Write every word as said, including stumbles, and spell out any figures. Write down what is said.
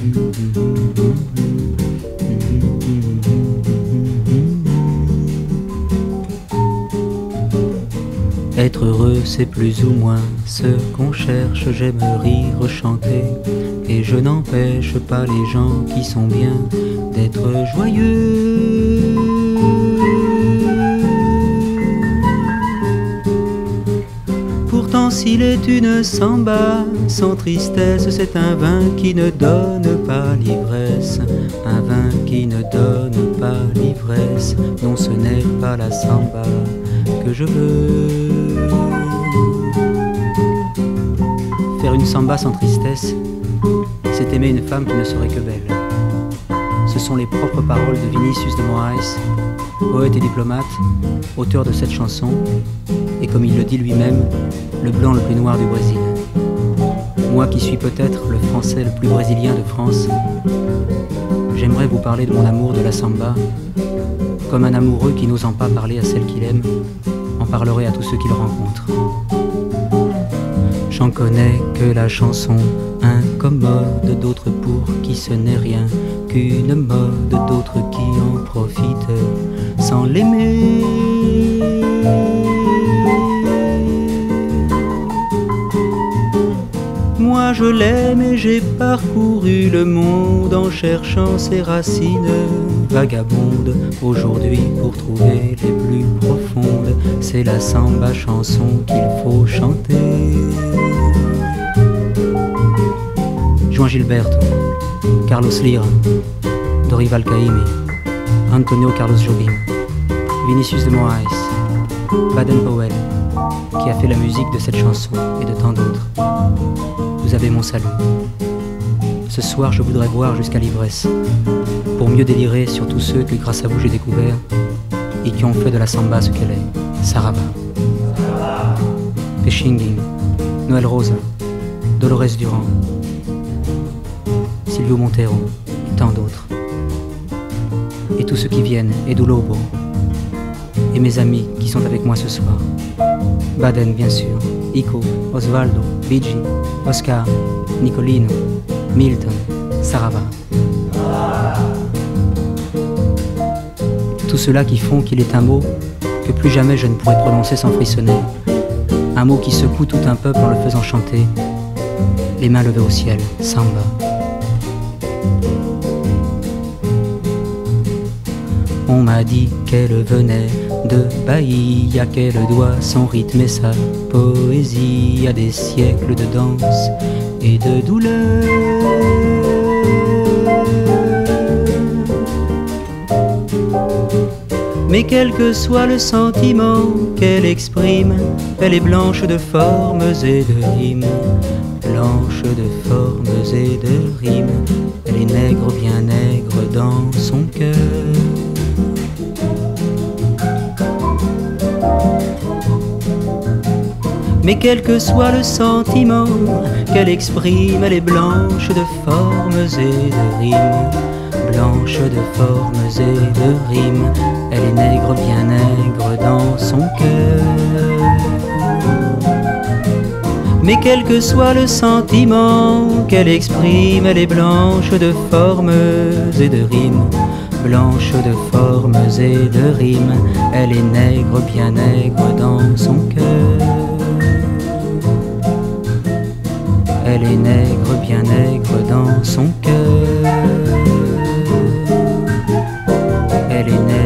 Être heureux, c'est plus ou moins ce qu'on cherche. J'aime rire, chanter, et je n'empêche pas les gens qui sont bien d'être joyeux. Pourtant, s'il est une samba sans tristesse, c'est un vin qui ne donne pas l'ivresse. Un vin qui ne donne pas l'ivresse. Non, ce n'est pas la samba que je veux. Faire une samba sans tristesse, c'est aimer une femme qui ne serait que belle. Ce sont les propres paroles de Vinicius de Moraes, poète et diplomate, auteur de cette chanson, et comme il le dit lui-même, le blanc le plus noir du Brésil. Moi qui suis peut-être le français le plus brésilien de France, j'aimerais vous parler de mon amour de la samba, comme un amoureux qui n'osant pas parler à celle qu'il aime, en parlerait à tous ceux qu'il rencontre. J'en connais que la chanson incommode, d'autres pour qui ce n'est rien qu'une mode, d'autres qui en profitent sans l'aimer. Moi je l'aime et j'ai parcouru le monde en cherchant ses racines vagabondes. Aujourd'hui pour trouver les plus profondes, c'est la samba chanson qu'il faut chanter. Juan Gilberto, Carlos Lira, Dorival Caymmi, Antonio Carlos Jobim, Vinicius de Moraes, Baden Powell, qui a fait la musique de cette chanson et de tant d'autres. Vous avez mon salut. Ce soir je voudrais boire jusqu'à l'ivresse, pour mieux délirer sur tous ceux que grâce à vous j'ai découvert et qui ont fait de la samba ce qu'elle est. Saraba, Pechinguing, Noël Rosa, Dolores Durand, Silvio Montero et tant d'autres. Et tous ceux qui viennent, Edu Lobo, et mes amis qui sont avec moi ce soir. Baden bien sûr, Ico, Osvaldo, Bigi, Oscar, Nicolino, Milton, Sarava. Tout cela qui font qu'il est un mot que plus jamais je ne pourrai prononcer sans frissonner. Un mot qui secoue tout un peuple en le faisant chanter, les mains levées au ciel, samba. On m'a dit qu'elle venait de Bahia, qu'elle doit son rythme et sa poésie à des siècles de danse et de douleur. Mais quel que soit le sentiment qu'elle exprime, elle est blanche de formes et de rimes. Blanche de formes et de rimes, elle est nègre, bien nègre dans son cœur. Mais quel que soit le sentiment qu'elle exprime, elle est blanche de formes et de rimes. Blanche de formes et de rimes, elle est nègre, bien nègre dans son cœur. Mais quel que soit le sentiment qu'elle exprime, elle est blanche de formes et de rimes. Blanche de formes et de rimes, elle est nègre, bien nègre dans son cœur. Elle est nègre, bien nègre dans son cœur. Elle est nègre.